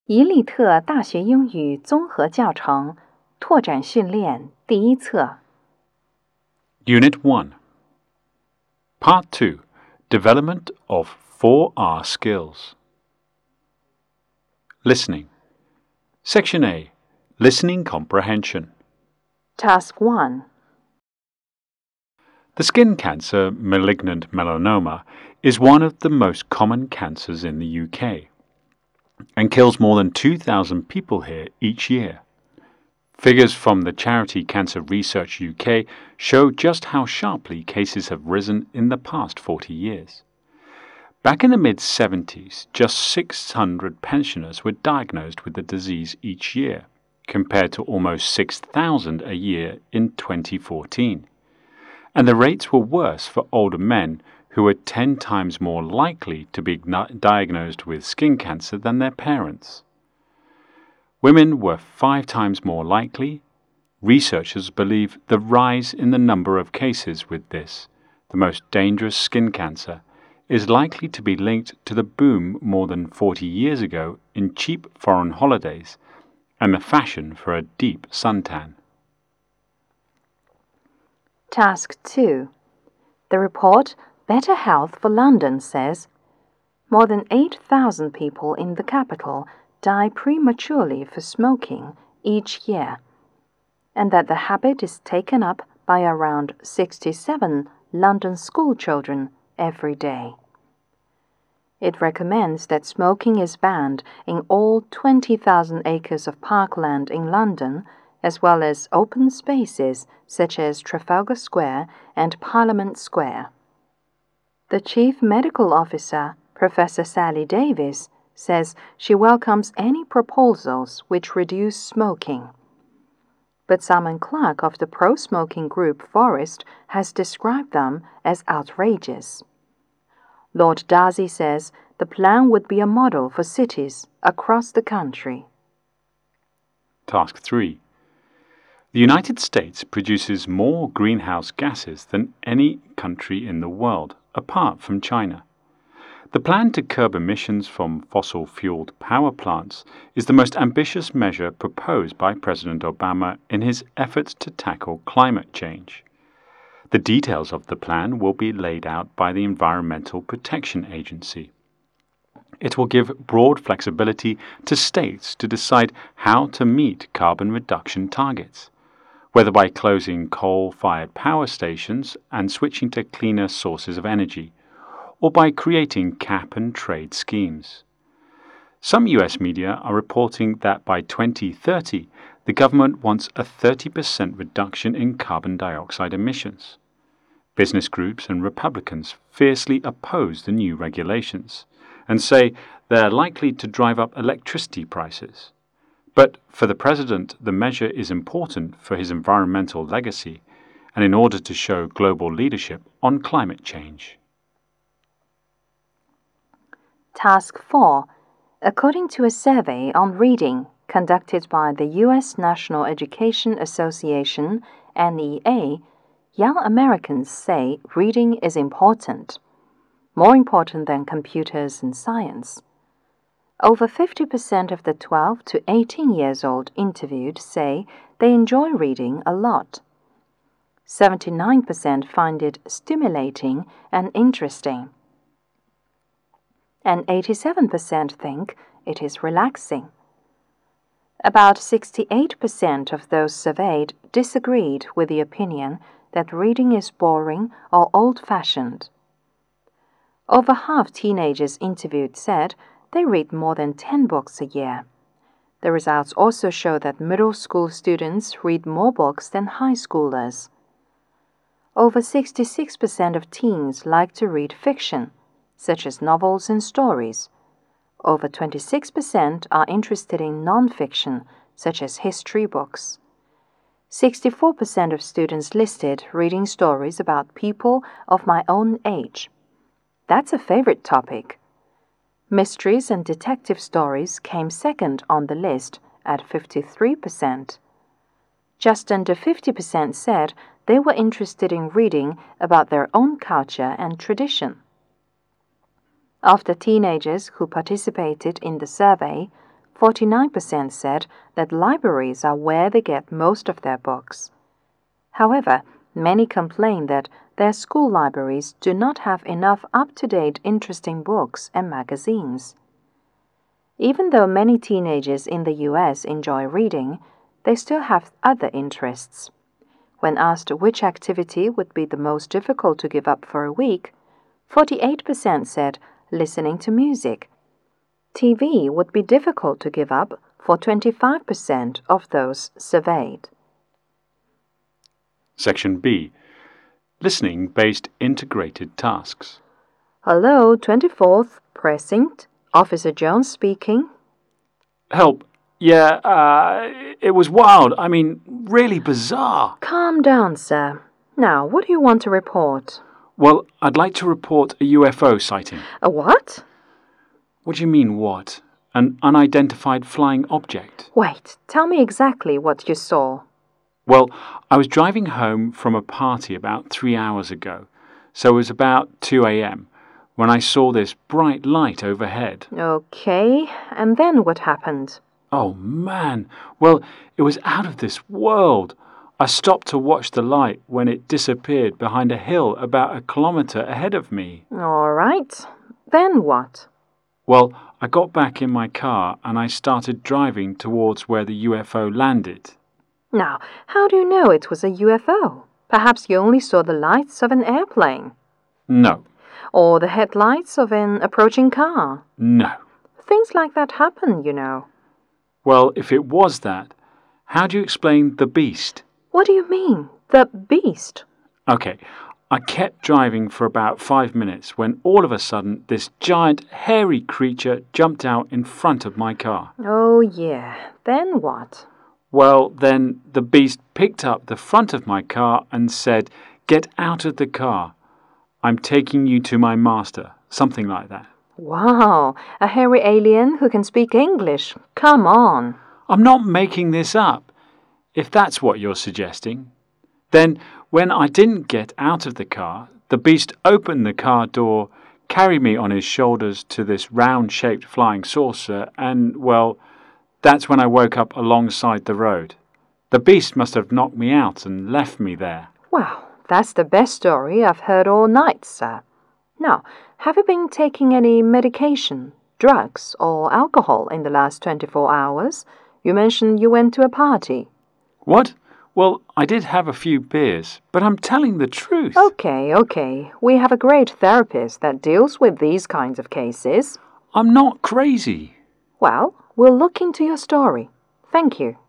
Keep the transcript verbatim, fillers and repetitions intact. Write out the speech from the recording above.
一利特大学英语综合教程拓展训练第一册 Unit one Part two Development of four R Skills Listening Section A Listening Comprehension Task one The skin cancer malignant melanoma is one of the most common cancers in the U K and kills more than two thousand people here each year. Figures from the charity Cancer Research U K show just how sharply cases have risen in the past forty years. Back in the mid-seventies, just six hundred pensioners were diagnosed with the disease each year, compared to almost six thousand a year in twenty fourteen. And the rates were worse for older men who were ten times more likely to be diagnosed with skin cancer than their parents. Women were five times more likely. Researchers believe the rise in the number of cases with this, the most dangerous skin cancer, is likely to be linked to the boom more than forty years ago in cheap foreign holidays and the fashion for a deep suntan. Task two The report Better Health for London says more than eight thousand people in the capital die prematurely for smoking each year, and that the habit is taken up by around sixty-seven London school children every day. It recommends that smoking is banned in all twenty thousand acres of parkland in London, as well as open spaces such as Trafalgar Square and Parliament Square. The Chief Medical Officer, Professor Sally Davis, says she welcomes any proposals which reduce smoking. But Simon Clarke of the pro-smoking group Forest has described them as outrageous. Lord Darcy says the plan would be a model for cities across the country. Task three The United States produces more greenhouse gases than any country in the world, apart from China. The plan to curb emissions from fossil-fueled power plants is the most ambitious measure proposed by President Obama in his efforts to tackle climate change. The details of the plan will be laid out by the Environmental Protection Agency. It will give broad flexibility to states to decide how to meet carbon reduction targets, whether by closing coal-fired power stations and switching to cleaner sources of energy, or by creating cap-and-trade schemes. Some U S media are reporting that by twenty thirty, the government wants a thirty percent reduction in carbon dioxide emissions. Business groups and Republicans fiercely oppose the new regulations and say they're likely to drive up electricity prices. But for the president, the measure is important for his environmental legacy and in order to show global leadership on climate change. Task four According to a survey on reading conducted by the U S National Education Association, N E A, young Americans say reading is important, more important than computers and science. Over fifty percent of the twelve to eighteen years old interviewed say they enjoy reading a lot. seventy-nine percent find it stimulating and interesting, and eighty-seven percent think it is relaxing. About sixty-eight percent of those surveyed disagreed with the opinion that reading is boring or old-fashioned. Over half teenagers interviewed said they read more than ten books a year. The results also show that middle school students read more books than high schoolers. Over sixty-six percent of teens like to read fiction, such as novels and stories. Over twenty-six percent are interested in non-fiction, such as history books. sixty-four percent of students listed reading stories about people of my own age. That's a favorite topic. Mysteries and detective stories came second on the list at fifty-three percent. Just under fifty percent said they were interested in reading about their own culture and tradition. Of the teenagers who participated in the survey, forty-nine percent said that libraries are where they get most of their books. However, many complain that their school libraries do not have enough up-to-date interesting books and magazines. Even though many teenagers in the U S enjoy reading, they still have other interests. When asked which activity would be the most difficult to give up for a week, forty-eight percent said listening to music. T V would be difficult to give up for twenty-five percent of those surveyed. Section B. Listening-based integrated tasks. Hello, twenty-fourth Precinct. Officer Jones speaking. Help. Yeah, uh, it was wild. I mean, really bizarre. Calm down, sir. Now, what do you want to report? Well, I'd like to report a U F O sighting. A what? What do you mean, what? An unidentified flying object. Wait, tell me exactly what you saw. Well, I was driving home from a party about three hours ago, so it was about two a.m. when I saw this bright light overhead. Okay, and then what happened? Oh, man. Well, it was out of this world. I stopped to watch the light when it disappeared behind a hill about a kilometre ahead of me. All right. Then what? Well, I got back in my car and I started driving towards where the U F O landed. Now, how do you know it was a U F O? Perhaps you only saw the lights of an airplane. No. Or the headlights of an approaching car. No. Things like that happen, you know. Well, if it was that, how do you explain the beast? What do you mean, the beast? Okay, I kept driving for about five minutes when all of a sudden this giant hairy creature jumped out in front of my car. Oh, yeah. Then what? Well, then the beast picked up the front of my car and said, "Get out of the car. I'm taking you to my master." Something like that. Wow, a hairy alien who can speak English. Come on. I'm not making this up, if that's what you're suggesting. Then, when I didn't get out of the car, the beast opened the car door, carried me on his shoulders to this round-shaped flying saucer, and, well, that's when I woke up alongside the road. The beast must have knocked me out and left me there. Wow, that's the best story I've heard all night, sir. Now, have you been taking any medication, drugs, or alcohol in the last twenty-four hours? You mentioned you went to a party. What? Well, I did have a few beers, but I'm telling the truth. Okay, okay. We have a great therapist that deals with these kinds of cases. I'm not crazy. Well, we'll look into your story. Thank you.